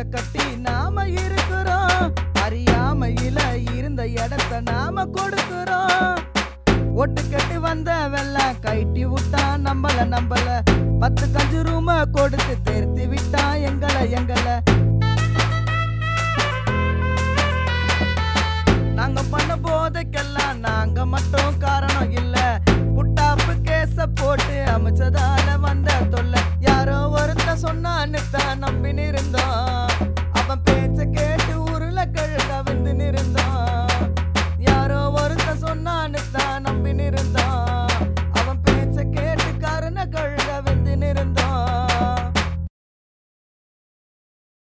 கட்டி நாம இருக்கிறோம். அறியாமையில இருந்த இடத்த நாம கொடுக்கிறோம். ஒட்டு கட்டி வந்த வெள்ளம் கைட்டி விட்டான் நம்பல 10 கஞ்சு ரூம கொடுத்து தேர்த்தி விட்டான் எங்களை